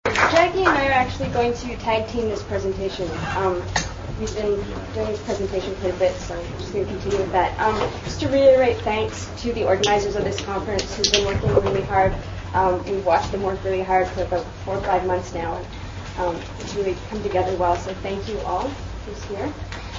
Jackie and I are actually going to tag team this presentation. We've been doing this presentation quite a bit, so I'm just going to continue with that. Just to reiterate thanks to the organizers of this conference who've been working really hard. We've watched them work really hard for about 4 or 5 months now, and it's really come together well, so thank you all who's here.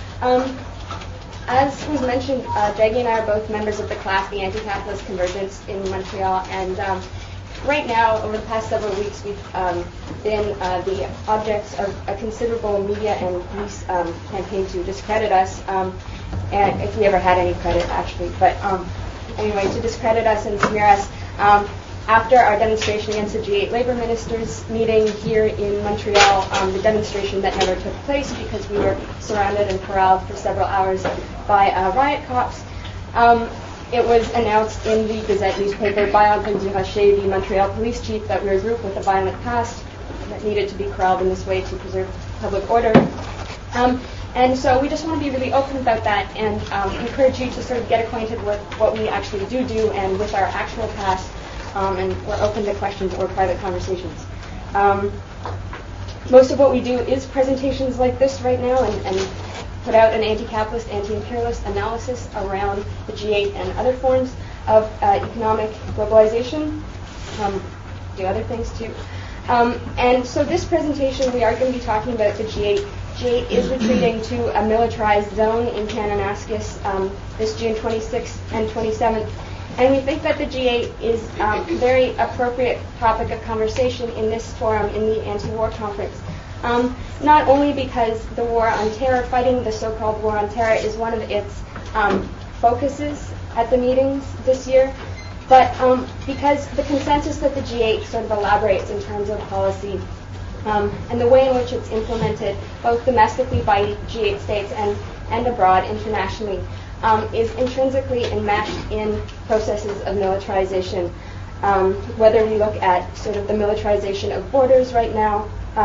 As was mentioned, Jackie and I are both members of the class, the Anti-Capitalist Convergence in Montreal, and right now, over the past several weeks, we've been the objects of a considerable media and police campaign to discredit us, and if we ever had any credit, actually. But anyway, to discredit us and smear us. After our demonstration against the G8 labor ministers meeting here in Montreal, the demonstration that never took place because we were surrounded and corralled for several hours by riot cops, it was announced in the Gazette newspaper by André Durocher, the Montreal police chief, that we were a group with a violent past that needed to be corralled in this way to preserve public order. And so we just want to be really open about that and encourage you to sort of get acquainted with what we actually do and with our actual past, and we're open to questions or private conversations. Most of what we do is presentations like this right now and put out an anti-capitalist, anti-imperialist analysis around the G8 and other forms of economic globalization. Do other things too. And so this presentation, we are going to be talking about the G8. G8 is retreating to a militarized zone in Kananaskis this June 26th and 27th. And we think that the G8 is a very appropriate topic of conversation in this forum, in the anti-war conference. Not only because the war on terror, fighting the so-called war on terror, is one of its focuses at the meetings this year, but because the consensus that the G8 sort of elaborates in terms of policy and the way in which it's implemented, both domestically by G8 states and abroad internationally, is intrinsically enmeshed in processes of militarization. Whether we look at sort of the militarization of borders right now,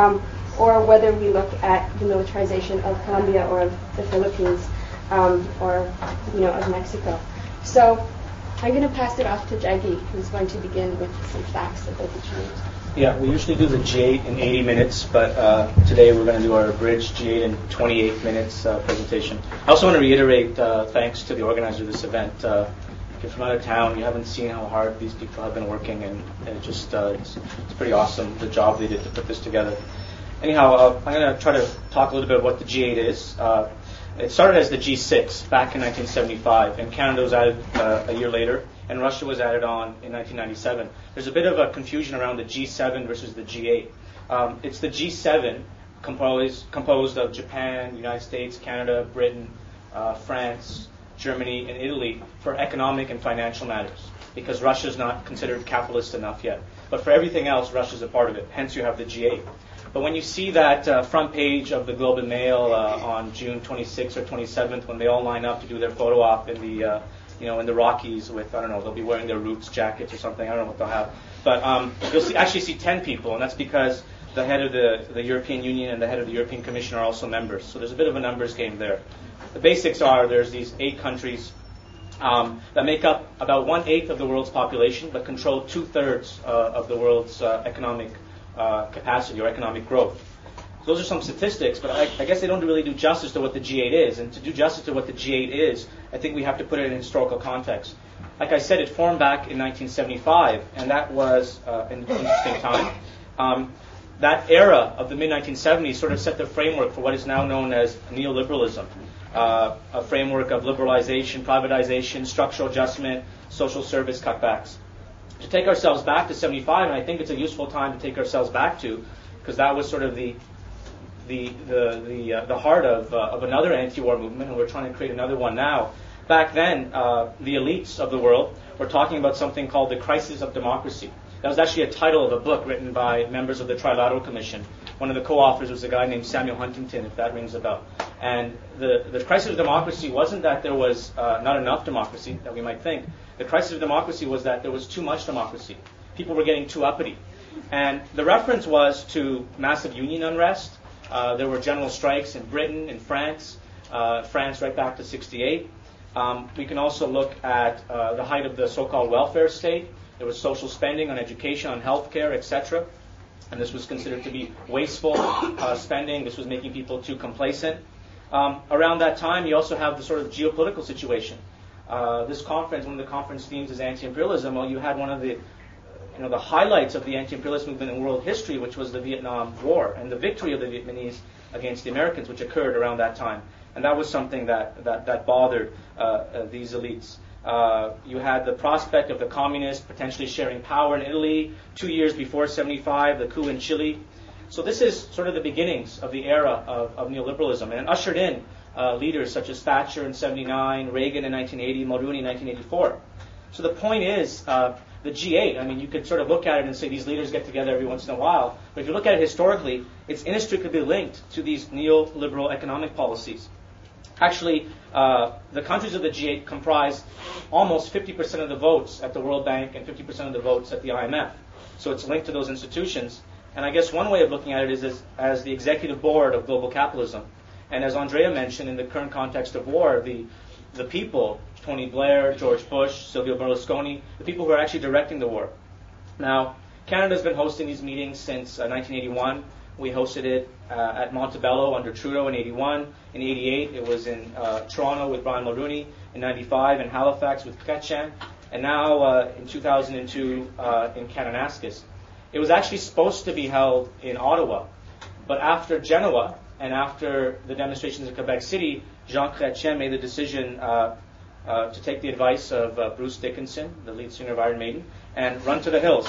or whether we look at the militarization of Colombia or of the Philippines, or of Mexico. So I'm going to pass it off to Jaggi, who's going to begin with some facts about the G8. Yeah, we usually do the G8 in 80 minutes, but today we're going to do our abridged G8 in 28 minutes presentation. I also want to reiterate thanks to the organizer of this event. If you're from out of town, you haven't seen how hard these people have been working, and it's pretty awesome, the job they did to put this together. Anyhow, I'm going to try to talk a little bit about what the G8 is. It started as the G6 back in 1975, and Canada was added a year later, and Russia was added on in 1997. There's a bit of a confusion around the G7 versus the G8. It's the G7 composed of Japan, the United States, Canada, Britain, France, Germany, and Italy for economic and financial matters, because Russia's not considered capitalist enough yet. But for everything else, Russia's a part of it. Hence, you have the G8. But when you see that front page of the Globe and Mail on June 26th or 27th, when they all line up to do their photo op in the in the Rockies with, I don't know, they'll be wearing their Roots jackets or something. I don't know what they'll have. But you'll actually see 10 people, and that's because the head of the European Union and the head of the European Commission are also members. So there's a bit of a numbers game there. The basics are there's these 8 countries that make up about 1/8 of the world's population, but control 2/3 of the world's economic capacity or economic growth. So those are some statistics, but I guess they don't really do justice to what the G8 is. And to do justice to what the G8 is, I think we have to put it in historical context. Like I said, it formed back in 1975, and that was an interesting time. That era of the mid-1970s sort of set the framework for what is now known as neoliberalism, a framework of liberalization, privatization, structural adjustment, social service cutbacks. To take ourselves back to 75, and I think it's a useful time to take ourselves back to, because that was sort of the heart of another anti-war movement, and we're trying to create another one now. Back then, the elites of the world were talking about something called the crisis of democracy. That was actually a title of a book written by members of the Trilateral Commission. One of the co-authors was a guy named Samuel Huntington, if that rings a bell. And the crisis of democracy wasn't that there was not enough democracy, that we might think. The crisis of democracy was that there was too much democracy. People were getting too uppity. And the reference was to massive union unrest. There were general strikes in Britain, in France right back to 1968. We can also look at the height of the so-called welfare state. There was social spending on education, on healthcare, etc. and this was considered to be wasteful spending. This was making people too complacent. Around that time, you also have the sort of geopolitical situation. This conference, one of the conference themes is anti-imperialism. Well, you had one of the the highlights of the anti-imperialist movement in world history, which was the Vietnam War and the victory of the Vietnamese against the Americans, which occurred around that time. And that was something that bothered these elites. You had the prospect of the communists potentially sharing power in Italy 2 years before 75, the coup in Chile. So this is sort of the beginnings of the era of neoliberalism, and it ushered in leaders such as Thatcher in 79, Reagan in 1980, Mulroney in 1984. So the point is, the G8, I mean, you could sort of look at it and say these leaders get together every once in a while, but if you look at it historically, it's inextricably linked to these neoliberal economic policies. Actually, the countries of the G8 comprise almost 50% of the votes at the World Bank and 50% of the votes at the IMF. So it's linked to those institutions. And I guess one way of looking at it is as the executive board of global capitalism. And as Andrea mentioned, in the current context of war, the people, Tony Blair, George Bush, Silvio Berlusconi, the people who are actually directing the war. Now, Canada's been hosting these meetings since 1981. We hosted it at Montebello under Trudeau in 81. In 88, it was in Toronto with Brian Mulroney. In 95, in Halifax with Chrétien. And now in 2002 in Kananaskis. It was actually supposed to be held in Ottawa. But after Genoa and after the demonstrations in Quebec City, Jean Chrétien made the decision to take the advice of Bruce Dickinson, the lead singer of Iron Maiden, and run to the hills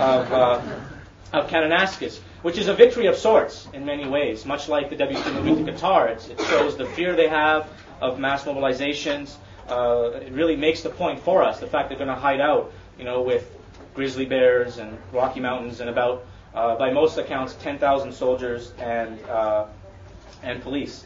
of Kananaskis, which is a victory of sorts in many ways, much like the WP movement to Qatar. It shows the fear they have of mass mobilizations. It really makes the point for us, the fact they're going to hide out, with grizzly bears and Rocky Mountains and about, by most accounts, 10,000 soldiers and police.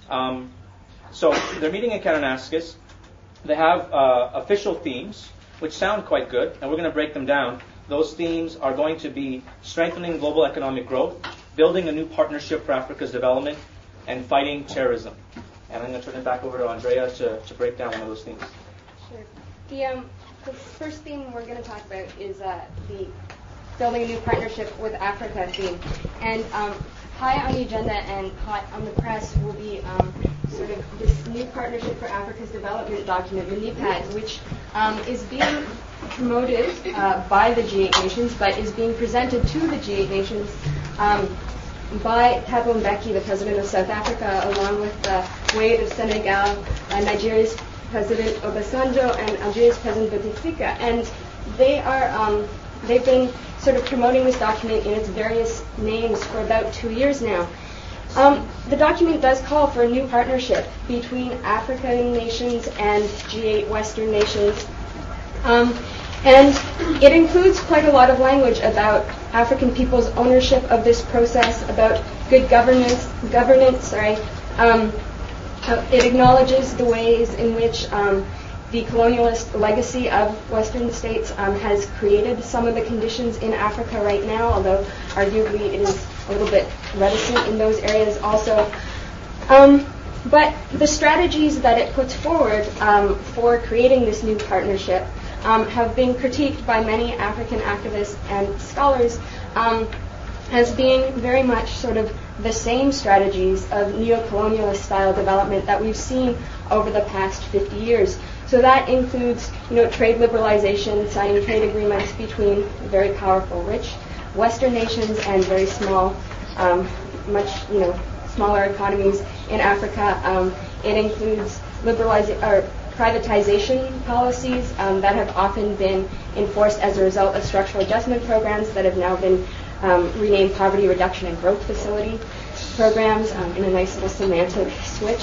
So they're meeting in Kananaskis. They have official themes, which sound quite good, and we're going to break them down. Those themes are going to be strengthening global economic growth, building a new partnership for Africa's development, and fighting terrorism. And I'm going to turn it back over to Andrea to break down one of those themes. Sure. The first theme we're going to talk about is the building a new partnership with Africa theme. And high on the agenda and hot on the press will be sort of this new partnership for Africa's development document, the NEPAD, which is being promoted by the G8 nations, but is being presented to the G8 nations by Thabo Mbeki, the president of South Africa, along with Wade of Senegal, Nigeria's President Obasanjo, and Algeria's President Bouteflika. And they've been sort of promoting this document in its various names for about 2 years now. The document does call for a new partnership between African nations and G8 Western nations. And it includes quite a lot of language about African people's ownership of this process, about good governance. It acknowledges the ways in which the colonialist legacy of Western states has created some of the conditions in Africa right now, although arguably it is a little bit reticent in those areas also. But the strategies that it puts forward for creating this new partnership have been critiqued by many African activists and scholars as being very much sort of the same strategies of neo-colonialist style development that we've seen over the past 50 years. So that includes, trade liberalization, signing trade agreements between very powerful, rich Western nations and very small, much, smaller economies in Africa. It includes privatization policies that have often been enforced as a result of structural adjustment programs that have now been renamed poverty reduction and growth facility programs in a nice little semantic switch.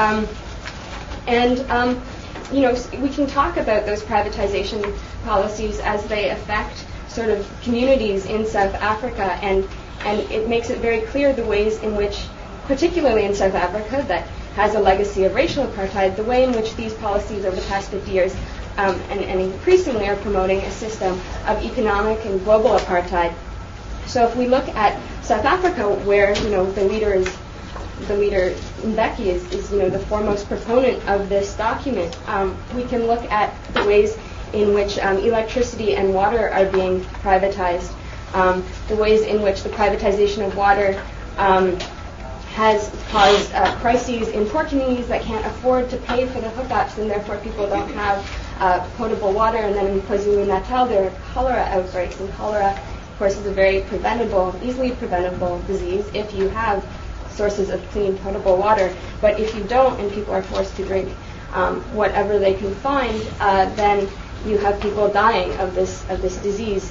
We can talk about those privatization policies as they affect sort of communities in South Africa, and it makes it very clear the ways in which, particularly in South Africa, that has a legacy of racial apartheid, the way in which these policies over the past 50 years and increasingly are promoting a system of economic and global apartheid. So if we look at South Africa, where the leader Mbeki is the foremost proponent of this document, we can look at the ways in which electricity and water are being privatized. the ways in which the privatization of water has caused crises in poor communities that can't afford to pay for the hookups, and therefore people don't have potable water. And then in KwaZulu-Natal, there are cholera outbreaks, and cholera, of course, is a very easily preventable disease if you have sources of clean, potable water. But if you don't, and people are forced to drink whatever they can find, then you have people dying of this disease.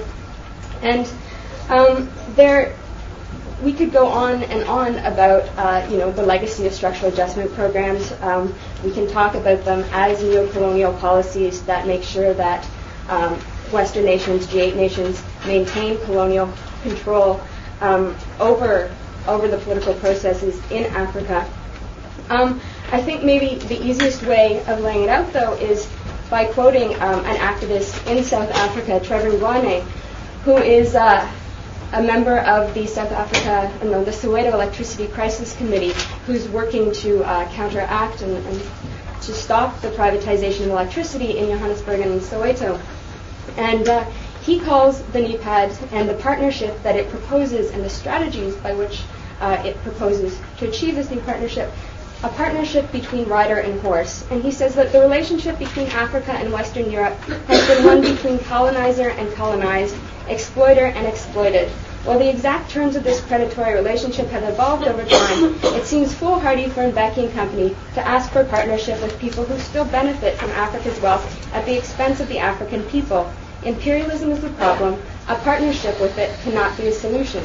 We could go on and on about the legacy of structural adjustment programs. We can talk about them as neo-colonial policies that make sure that Western nations, G8 nations, maintain colonial control over the political processes in Africa. I think maybe the easiest way of laying it out, though, is by quoting an activist in South Africa, Trevor Ngwane, who is a member of the the Soweto Electricity Crisis Committee, who's working to counteract and to stop the privatization of electricity in Johannesburg and in Soweto. And he calls the NEPAD and the partnership that it proposes and the strategies by which it proposes to achieve this new partnership, a partnership between rider and horse. And he says that the relationship between Africa and Western Europe has been one between colonizer and colonized, exploiter and exploited. While the exact terms of this predatory relationship have evolved over time, it seems foolhardy for Mbeki and company to ask for partnership with people who still benefit from Africa's wealth at the expense of the African people. Imperialism is the problem. A partnership with it cannot be a solution.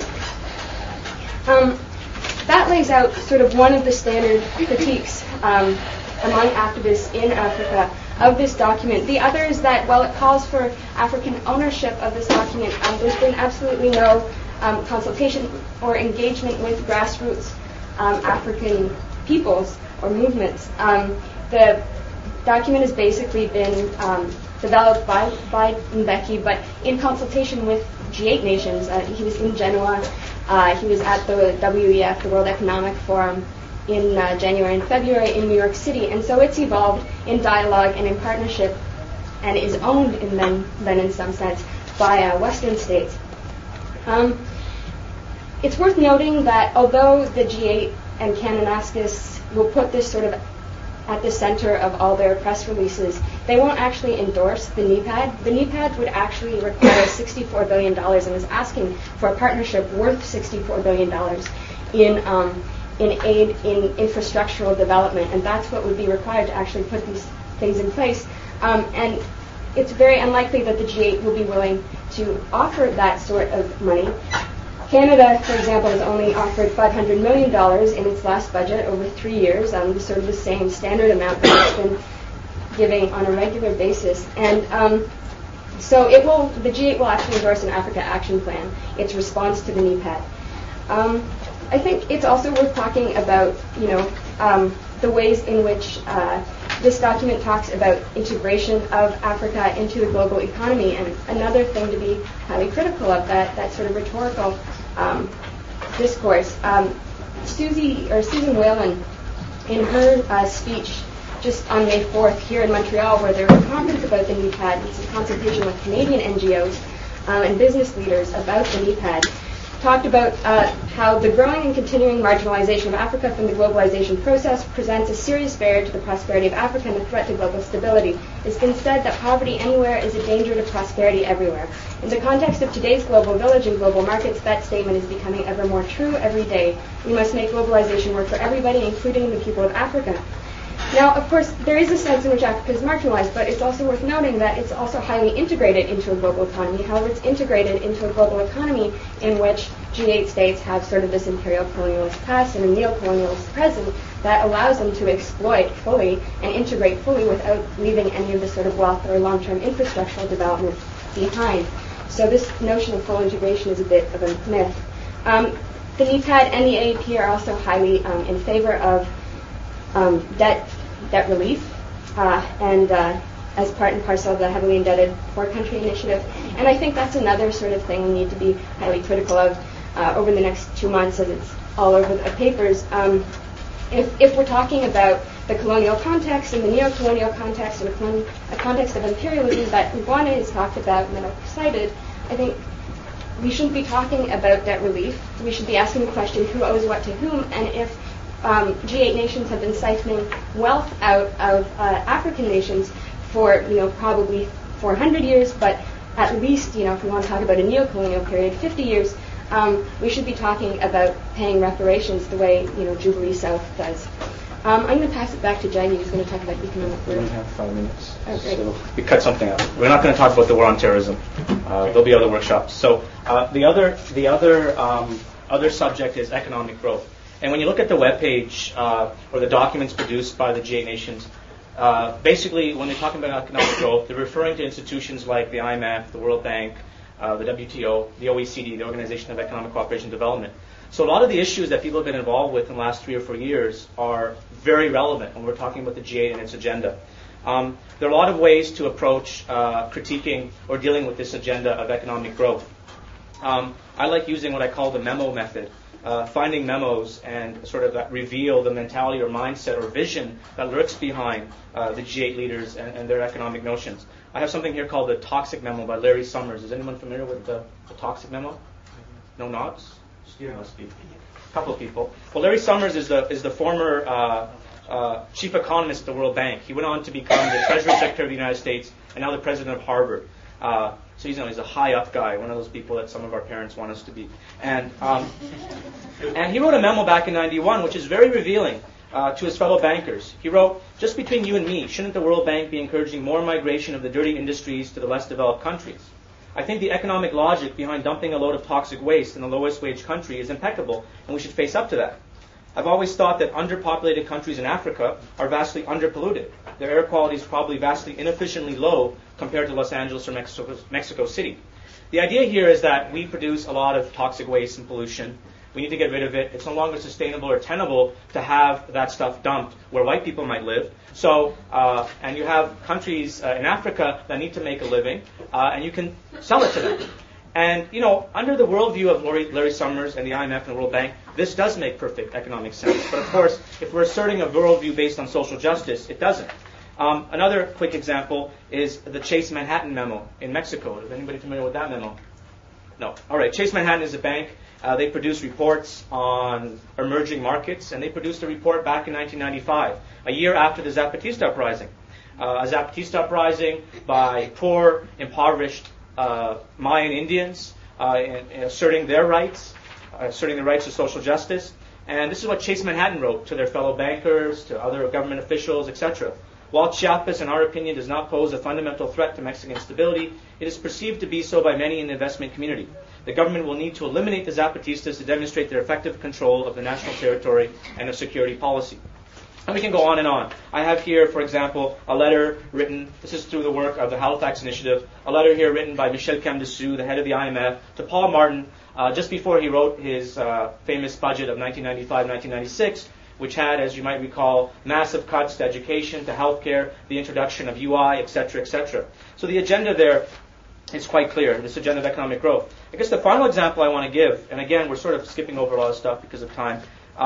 That lays out sort of one of the standard critiques among activists in Africa of this document. The other is that while it calls for African ownership of this document, there's been absolutely no consultation or engagement with grassroots African peoples or movements. The document has basically been developed by Mbeki, but in consultation with G8 nations. He was in Genoa. He was at the WEF, the World Economic Forum, in January and February in New York City. And so it's evolved in dialogue and in partnership and is owned then in some sense by Western states. It's worth noting that although the G8 and Kananaskis will put this sort of at the center of all their press releases, they won't actually endorse the NEPAD. The NEPAD would actually require $64 billion and is asking for a partnership worth $64 billion in aid in infrastructural development, and that's what would be required to actually put these things in place. And it's very unlikely that the G8 will be willing to offer that sort of money. Canada, for example, has only offered $500 million in its last budget over 3 years, sort of the same standard amount that it's been giving on a regular basis. And so the G8 will actually endorse an Africa Action Plan, its response to the NEPAD. I think it's also worth talking about, the ways in which this document talks about integration of Africa into the global economy. And another thing to be highly critical of that sort of rhetorical discourse. Susan Whalen, in her speech just on May 4th here in Montreal, where there was a conference about the NEPAD, it's a consultation with Canadian NGOs and business leaders about the NEPAD, talked about how the growing and continuing marginalization of Africa from the globalization process presents a serious barrier to the prosperity of Africa and a threat to global stability. It's been said that poverty anywhere is a danger to prosperity everywhere. In the context of today's global village and global markets, that statement is becoming ever more true every day. We must make globalization work for everybody, including the people of Africa. Now, of course, there is a sense in which Africa is marginalized, but it's also worth noting that it's also highly integrated into a global economy. However, it's integrated into a global economy in which G8 states have sort of this imperial colonialist past and a neo-colonialist present that allows them to exploit fully and integrate fully without leaving any of the sort of wealth or long-term infrastructural development behind. So this notion of full integration is a bit of a myth. The NEPAD and the AAP are also highly in favor of debt relief and as part and parcel of the heavily indebted poor country initiative. And I think that's another sort of thing we need to be highly critical of over the next 2 months, as it's all over the papers. If we're talking about the colonial context and the neo-colonial context and a context of imperialism that Ngwane has talked about and that I've cited, I think we shouldn't be talking about debt relief. We should be asking the question, who owes what to whom, and if G8 nations have been siphoning wealth out of African nations for, probably 400 years, but at least, if we want to talk about a neo-colonial period, 50 years, we should be talking about paying reparations the way, Jubilee South does. I'm going to pass it back to Jaggi, who's going to talk about economic growth. We only have 5 minutes. Oh, great. So we cut something out. We're not going to talk about the war on terrorism. There'll be other workshops. So the other subject is economic growth. And when you look at the webpage or the documents produced by the G8 nations, basically when they're talking about economic growth, they're referring to institutions like the IMF, the World Bank, the WTO, the OECD, the Organization of Economic Cooperation and Development. So a lot of the issues that people have been involved with in the last 3 or 4 years are very relevant when we're talking about the G8 and its agenda. There are a lot of ways to approach critiquing or dealing with this agenda of economic growth. I like using what I call the memo method, finding memos and sort of that reveal the mentality or mindset or vision that lurks behind the G8 leaders and their economic notions. I have something here called the Toxic Memo by Larry Summers. Is anyone familiar with the Toxic Memo? No nods? Steve must be. A couple of people. Well, Larry Summers is the former chief economist at the World Bank. He went on to become the Treasury Secretary of the United States and now the president of Harvard. So he's a high up guy, one of those people that some of our parents want us to be. And he wrote a memo back in '91, which is very revealing to his fellow bankers. He wrote, "Just between you and me, shouldn't the World Bank be encouraging more migration of the dirty industries to the less developed countries? I think the economic logic behind dumping a load of toxic waste in the lowest wage country is impeccable, and we should face up to that. I've always thought that underpopulated countries in Africa are vastly underpolluted. Their air quality is probably vastly inefficiently low compared to Los Angeles or Mexico City. The idea here is that we produce a lot of toxic waste and pollution. We need to get rid of it. It's no longer sustainable or tenable to have that stuff dumped where white people might live. So, and you have countries in Africa that need to make a living, and you can sell it to them. And, under the worldview of Larry Summers and the IMF and the World Bank, this does make perfect economic sense. But, of course, if we're asserting a worldview based on social justice, it doesn't. Another quick example is the Chase Manhattan memo in Mexico. Is anybody familiar with that memo? No. All right. Chase Manhattan is a bank. They produce reports on emerging markets, and they produced a report back in 1995, a year after the Zapatista uprising. A Zapatista uprising by poor, impoverished Mayan Indians asserting their rights, asserting the rights of social justice. And this is what Chase Manhattan wrote to their fellow bankers, to other government officials, etc. While Chiapas, in our opinion, does not pose a fundamental threat to Mexican stability, it is perceived to be so by many in the investment community. The government will need to eliminate the Zapatistas to demonstrate their effective control of the national territory and of security policy. And we can go on and on. I have here, for example, a letter written, this is through the work of the Halifax Initiative, a letter here written by Michel Camdessus, the head of the IMF, to Paul Martin, just before he wrote his famous budget of 1995-1996, which had, as you might recall, massive cuts to education, to healthcare, the introduction of UI, etc., etc. So the agenda there is quite clear, this agenda of economic growth. I guess the final example I want to give, and again, we're sort of skipping over a lot of stuff because of time,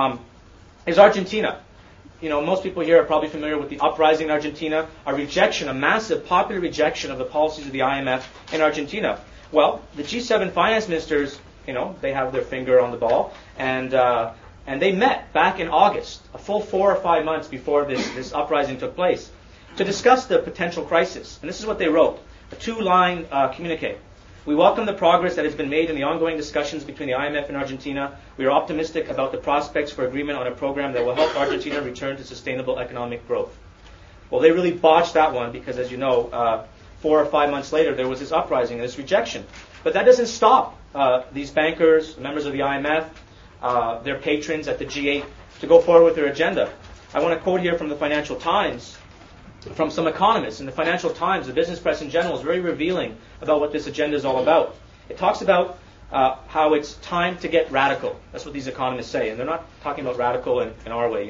is Argentina. Most people here are probably familiar with the uprising in Argentina, a massive popular rejection of the policies of the IMF in Argentina. Well, the G7 finance ministers, they have their finger on the ball, and they met back in August, a full 4 or 5 months before this uprising took place, to discuss the potential crisis. And this is what they wrote, a 2-line communique. We welcome the progress that has been made in the ongoing discussions between the IMF and Argentina. We are optimistic about the prospects for agreement on a program that will help Argentina return to sustainable economic growth. Well, they really botched that one because, as you know, 4 or 5 months later, there was this uprising and this rejection. But that doesn't stop these bankers, members of the IMF, their patrons at the G8 to go forward with their agenda. I want to quote here from the Financial Times, from some economists. In the Financial Times, the business press in general is very revealing about what this agenda is all about. It talks about how it's time to get radical. That's what these economists say. And they're not talking about radical in our way,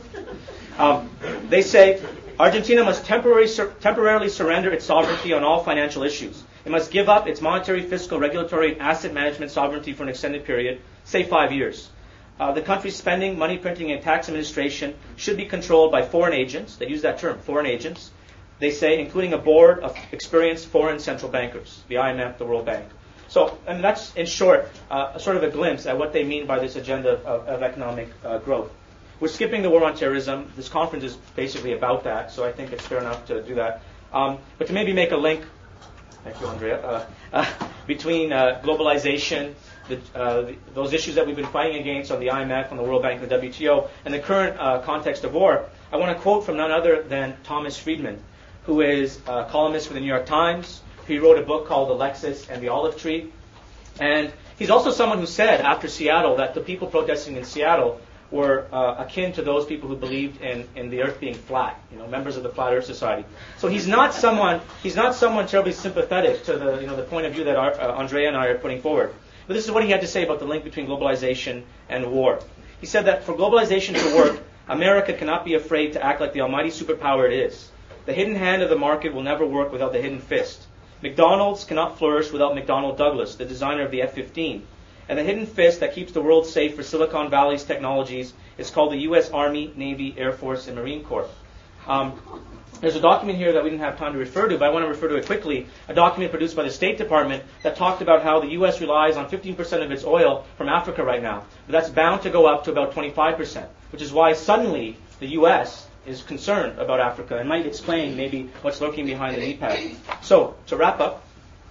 They say Argentina must temporarily surrender its sovereignty on all financial issues. It must give up its monetary, fiscal, regulatory, and asset management sovereignty for an extended period, say 5 years. The country's spending, money printing, and tax administration should be controlled by foreign agents. They use that term, foreign agents. They say, including a board of experienced foreign central bankers, the IMF, the World Bank. So, and that's, in short, sort of a glimpse at what they mean by this agenda of economic growth. We're skipping the war on terrorism. This conference is basically about that, so I think it's fair enough to do that. But to maybe make a link, thank you, Andrea, between globalization, those issues that we've been fighting against on the IMF, on the World Bank, and the WTO, and the current context of war, I want to quote from none other than Thomas Friedman, who is a columnist for the New York Times. He wrote a book called Alexis and the Olive Tree. And he's also someone who said after Seattle that the people protesting in Seattle were akin to those people who believed in the earth being flat, members of the Flat Earth Society. So he's not someone terribly sympathetic to the point of view that Andrea and I are putting forward. But this is what he had to say about the link between globalization and war. He said that for globalization to work, America cannot be afraid to act like the almighty superpower it is. The hidden hand of the market will never work without the hidden fist. McDonald's cannot flourish without McDonnell Douglas, the designer of the F-15. And the hidden fist that keeps the world safe for Silicon Valley's technologies is called the U.S. Army, Navy, Air Force, and Marine Corps. There's a document here that we didn't have time to refer to, but I want to refer to it quickly. A document produced by the State Department that talked about how the U.S. relies on 15% of its oil from Africa right now. But that's bound to go up to about 25%, which is why suddenly the U.S. is concerned about Africa and might explain maybe what's lurking behind the knee pad. So, to wrap up,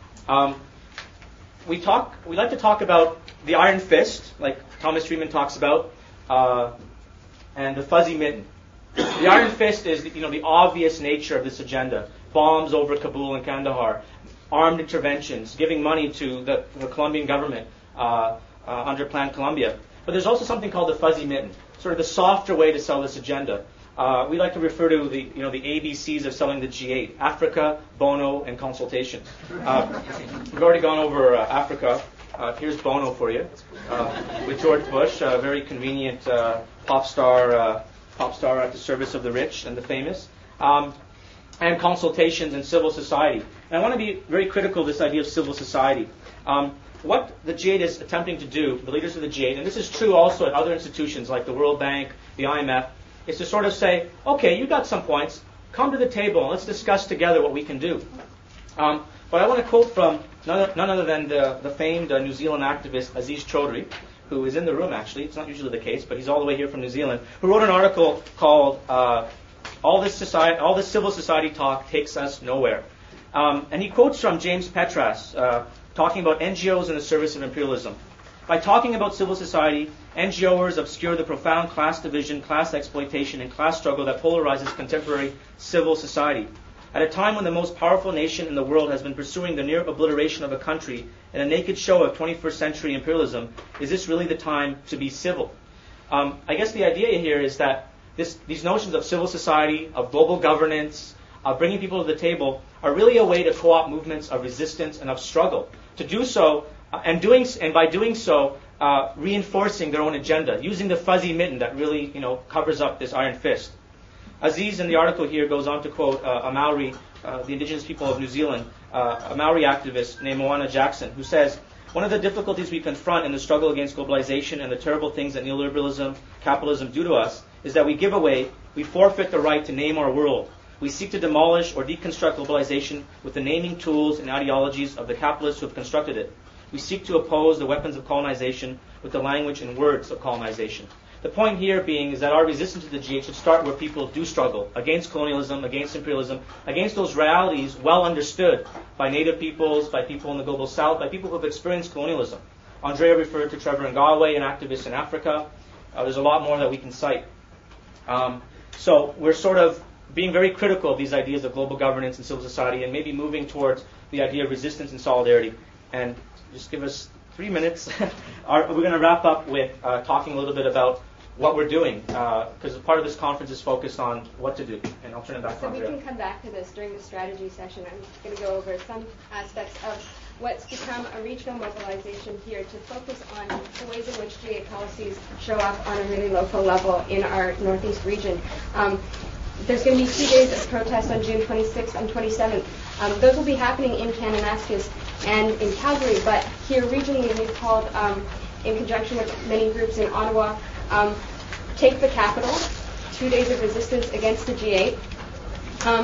we like to talk about the iron fist, like Thomas Friedman talks about, and the fuzzy mitten. The iron fist is the obvious nature of this agenda. Bombs over Kabul and Kandahar, armed interventions, giving money to the Colombian government under Plan Colombia. But there's also something called the fuzzy mitten, sort of the softer way to sell this agenda. We like to refer to the ABCs of selling the G8: Africa, Bono, and consultation. We've already gone over Africa. Here's Bono for you, with George Bush, a very convenient pop star at the service of the rich and the famous, and consultations and civil society. And I want to be very critical of this idea of civil society. What the G8 is attempting to do, the leaders of the G8, and this is true also at other institutions like the World Bank, the IMF, is to sort of say, okay, you got some points, come to the table and let's discuss together what we can do. But I want to quote from none other than the famed New Zealand activist Aziz Chaudhry, who is in the room actually. It's not usually the case, but he's all the way here from New Zealand, who wrote an article called All this Civil Society Talk Takes Us Nowhere. And he quotes from James Petras, talking about NGOs in the service of imperialism. By talking about civil society, NGOers obscure the profound class division, class exploitation, and class struggle that polarizes contemporary civil society. At a time when the most powerful nation in the world has been pursuing the near obliteration of a country in a naked show of 21st century imperialism, is this really the time to be civil? I guess the idea here is that these notions of civil society, of global governance, of bringing people to the table, are really a way to co-opt movements of resistance and of struggle. To do so, and by doing so, reinforcing their own agenda, using the fuzzy mitten that really covers up this iron fist. Aziz in the article here goes on to quote a Maori, the indigenous people of New Zealand, a Maori activist named Moana Jackson, who says, "One of the difficulties we confront in the struggle against globalization and the terrible things that neoliberalism, capitalism do to us is that we forfeit the right to name our world. We seek to demolish or deconstruct globalization with the naming tools and ideologies of the capitalists who have constructed it. We seek to oppose the weapons of colonization with the language and words of colonization." The point here being is that our resistance to the G8 should start where people do struggle, against colonialism, against imperialism, against those realities well understood by native peoples, by people in the global south, by people who have experienced colonialism. Andrea referred to Trevor Ngawe, an activist in Africa. There's a lot more that we can cite. So we're sort of being very critical of these ideas of global governance and civil society and maybe moving towards the idea of resistance and solidarity. And just give us 3 minutes. We're going to wrap up with talking a little bit about what we're doing, because part of this conference is focused on what to do. And I'll turn it back to Andrea. So we can come back to this during the strategy session. I'm going to go over some aspects of what's become a regional mobilization here to focus on the ways in which G8 policies show up on a really local level in our Northeast region. There's going to be 2 days of protest on June 26th and 27th. Those will be happening in Kananaskis and in Calgary, but here regionally we've called, in conjunction with many groups in Ottawa, Take the Capital, 2 days of resistance against the G8.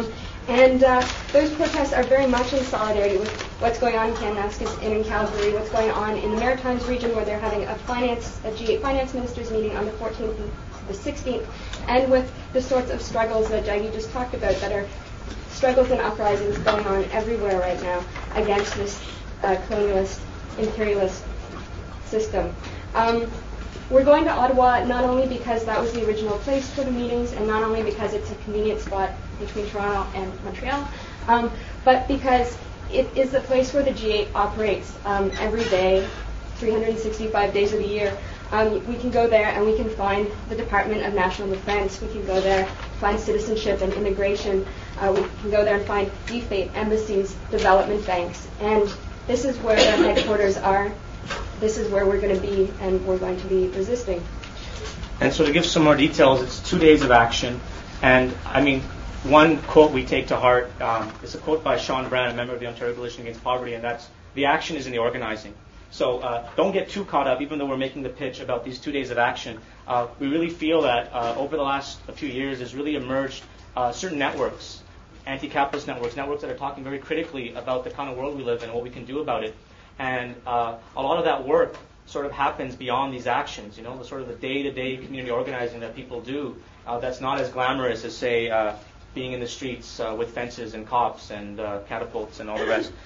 And those protests are very much in solidarity with what's going on in Kananaskis and in Calgary, what's going on in the Maritimes region, where they're having a G8 finance ministers meeting on the 14th and the 16th, and with the sorts of struggles that Jaggi just talked about that are struggles and uprisings going on everywhere right now against this colonialist, imperialist system. We're going to Ottawa not only because that was the original place for the meetings, and not only because it's a convenient spot between Toronto and Montreal, but because it is the place where the G8 operates every day, 365 days of the year. We can go there and we can find the Department of National Defense. We can go there, find citizenship and immigration. We can go there and find DFATE, embassies, development banks. And this is where their headquarters are. This is where we're going to be, and we're going to be resisting. And so to give some more details, it's 2 days of action. And, I mean, one quote we take to heart is a quote by Sean Brown, a member of the Ontario Coalition Against Poverty, and that's, "The action is in the organizing." So don't get too caught up, even though we're making the pitch about these 2 days of action. We really feel that over the last few years there's really emerged certain networks, anti-capitalist networks that are talking very critically about the kind of world we live in and what we can do about it. And a lot of that work sort of happens beyond these actions, the sort of the day-to-day community organizing that people do that's not as glamorous as, say, being in the streets with fences and cops and catapults and all the rest.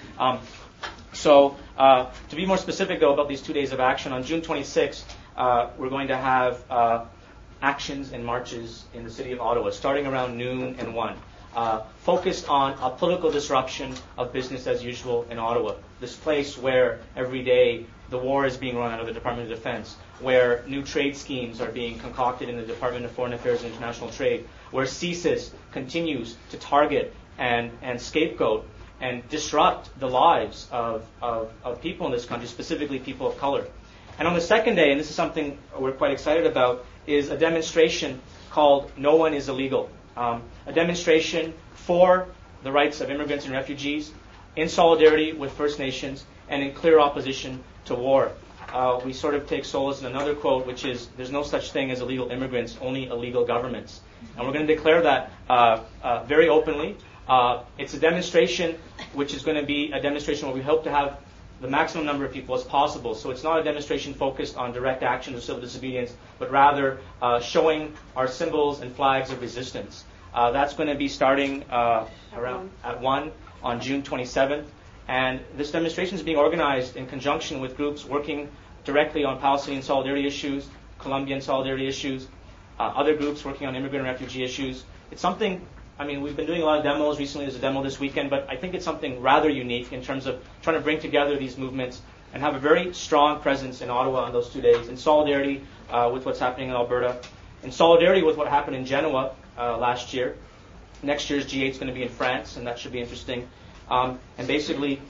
So to be more specific, though, about these 2 days of action, on June 26th, we're going to have actions and marches in the city of Ottawa, starting around noon and 1. Focused on a political disruption of business as usual in Ottawa, this place where every day the war is being run out of the Department of Defense, where new trade schemes are being concocted in the Department of Foreign Affairs and International Trade, where CSIS continues to target and scapegoat and disrupt the lives of people in this country, specifically people of color. And on the second day, and this is something we're quite excited about, is a demonstration called No One is Illegal. A demonstration for the rights of immigrants and refugees in solidarity with First Nations and in clear opposition to war. We sort of take solace in another quote, which is, "There's no such thing as illegal immigrants, only illegal governments." And we're going to declare that very openly. It's a demonstration which is going to be a demonstration where we hope to have the maximum number of people as possible. So it's not a demonstration focused on direct action or civil disobedience, but rather showing our symbols and flags of resistance. That's going to be starting around at 1 on June 27th. And this demonstration is being organized in conjunction with groups working directly on Palestinian solidarity issues, Colombian solidarity issues, other groups working on immigrant and refugee issues. It's something, I mean, we've been doing a lot of demos. Recently there's a demo this weekend, but I think it's something rather unique in terms of trying to bring together these movements and have a very strong presence in Ottawa on those 2 days, in solidarity with what's happening in Alberta, in solidarity with what happened in Genoa last year. Next year's G8 is going to be in France, and that should be interesting. And basically,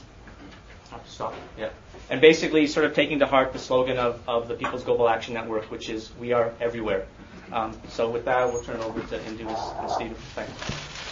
And basically sort of taking to heart the slogan of the People's Global Action Network, which is, "We are everywhere." So with that, we'll turn it over to Hindu and Stephen. Thanks.